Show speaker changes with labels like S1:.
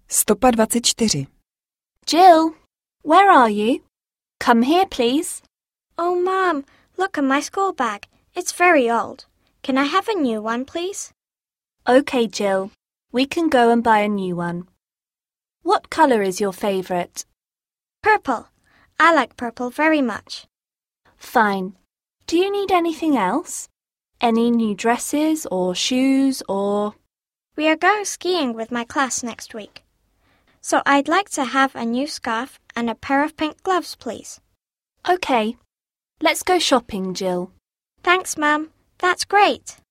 S1: 124.
S2: Jill, where are you? Come here, please.
S3: Oh, Mom, look at my school bag. It's very old. Can I have a new one, please?
S2: OK, Jill. We can go and buy a new one. What colour is your favourite?
S3: Purple. I like purple very much.
S2: Fine. Do you need anything else? Any new dresses or shoes or...
S3: We are going skiing with my class next week. So I'd like to have a new scarf and a pair of pink gloves, please.
S2: OK. Let's go shopping, Jill.
S3: Thanks, Mum. That's great.